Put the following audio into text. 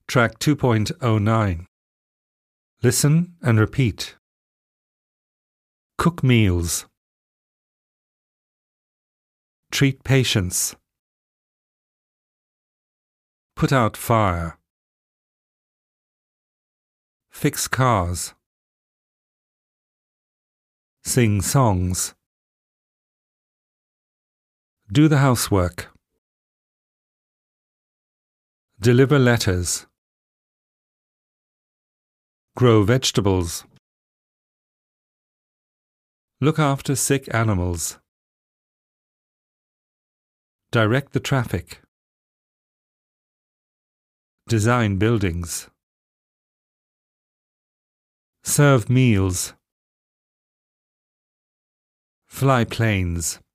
Track 2.09. Listen and repeat. Cook meals. Treat patients. Put out fire. Fix cars. Sing songs. Do the housework. Deliver letters. Grow vegetables. Look after sick animals. Direct the traffic. Design buildings. Serve meals. Fly planes.